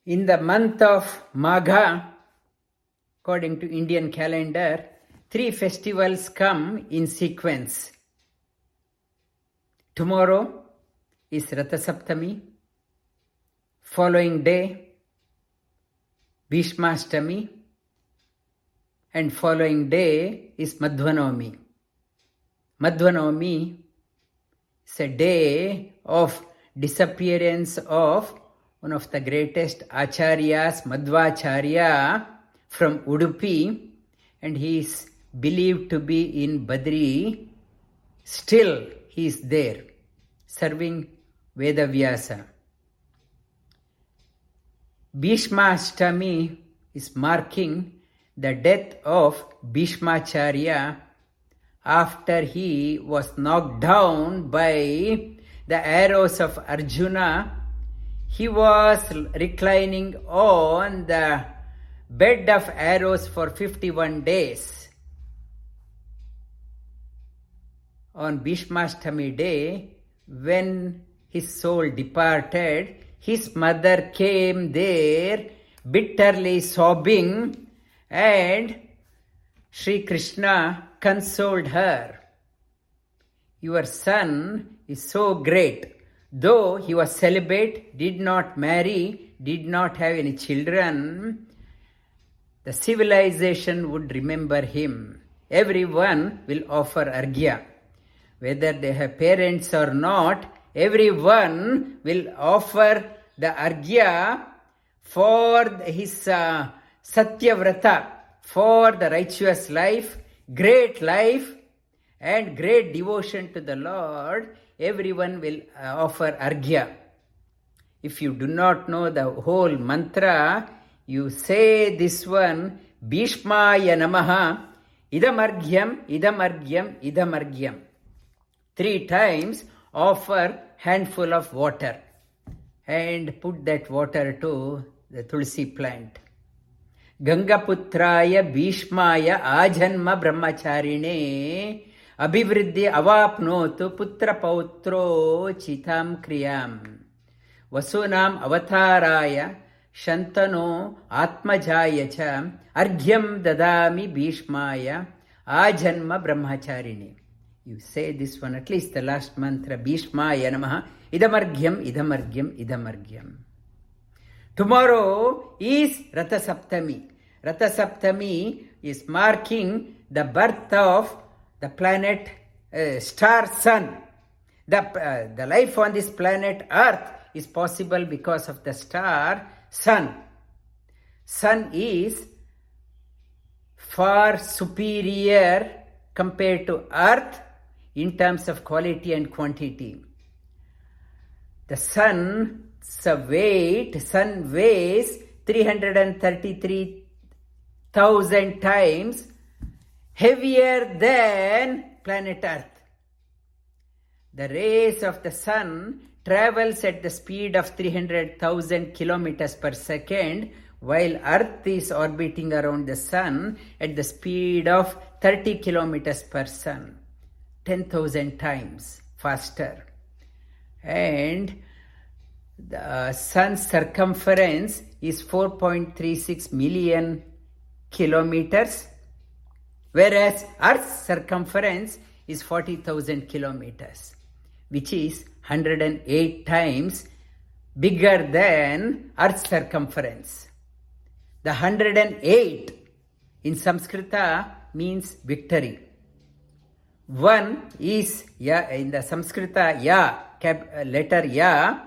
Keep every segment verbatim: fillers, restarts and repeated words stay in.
In the month of Magha, according to Indian calendar, three festivals come in sequence. Tomorrow is Ratha Saptami. Following day, Bhishmashtami. And following day is Madhvanavami. Madhvanavami is a day of disappearance of one of the greatest acharyas, Madhvacharya from Udupi, and he is believed to be in Badri. Still, he is there, serving Vedavyasa. Bhishmashtami is marking the death of Bhishmacharya after he was knocked down by the arrows of Arjuna. He was reclining on the bed of arrows for fifty-one days. On Bhishmashtami day, when his soul departed, his mother came there bitterly sobbing, and Sri Krishna consoled her. Your son is so great. Though he was celibate, did not marry, did not have any children, the civilization would remember him. Everyone will offer arghya. Whether they have parents or not, everyone will offer the arghya for his uh, Satyavrata, for the righteous life, great life, and great devotion to the Lord. Everyone will uh, offer arghya. If you do not know the whole mantra, you say this one, Bhishmaya Namaha, Idam Arghyam, Idam Arghyam, Idam Arghyam. Three times offer handful of water and put that water to the Tulsi plant. Gangaputraya Bhishmaya Ajanma Brahmacharine Abhivriddhi avapnotu putra pautro chitam kriyam. Vasunam avataraya shantano atmajaya cha arghyam dadami bhishmaya ajanma brahmacharini. You say this one, at least the last mantra, Bhishmaya namaha, idamarghyam, idamarghyam, idamarghyam. Tomorrow is Ratha Saptami. Ratha Saptami is marking the birth of the planet, uh, star sun. The, uh, the life on this planet Earth is possible because of the star sun. Sun is far superior compared to Earth in terms of quality and quantity. The sun's weight, sun weighs three hundred thirty-three thousand times heavier than planet Earth. The rays of the sun travels at the speed of three hundred thousand kilometers per second, while Earth is orbiting around the sun at the speed of thirty kilometers per second, ten thousand times faster. And the sun's circumference is four point three six million kilometers, whereas Earth's circumference is forty thousand kilometers, which is one hundred eight times bigger than Earth's circumference. The one hundred eight in Sanskrita means victory. One is, ya, in the Sanskrita, ya, cap, letter ya.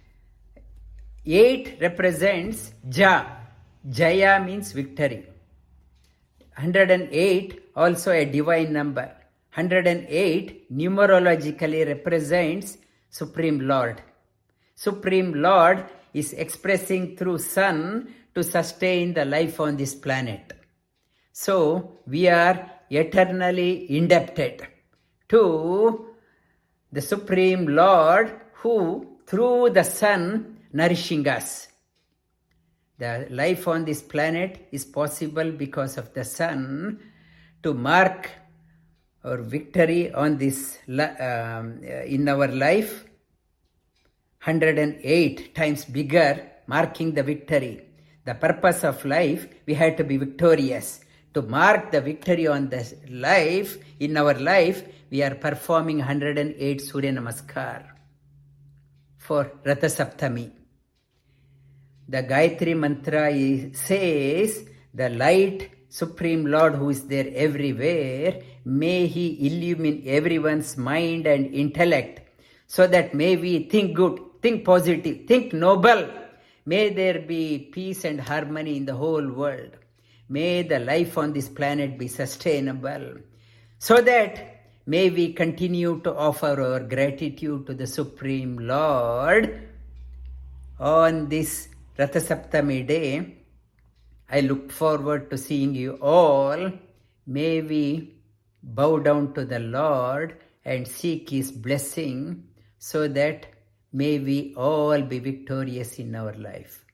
Eight represents ja. Jaya means victory. one hundred eight also a divine number. one hundred eight numerologically represents Supreme Lord. Supreme Lord is expressing through sun to sustain the life on this planet. So we are eternally indebted to the Supreme Lord, who through the sun nourishing us. The life on this planet is possible because of the sun. To mark our victory on this um, in our life, one hundred eight times bigger marking the victory. The purpose of life, we have to be victorious. To mark the victory on the life, in our life, we are performing one hundred eight Surya Namaskar for Ratha Saptami. The Gayatri Mantra is, says, the light, Supreme Lord who is there everywhere, may He illumine everyone's mind and intellect, so that may we think good, think positive, think noble. May there be peace and harmony in the whole world. May the life on this planet be sustainable, so that may we continue to offer our gratitude to the Supreme Lord. On this Ratha Saptami day, I look forward to seeing you all. May we bow down to the Lord and seek His blessing, so that may we all be victorious in our life.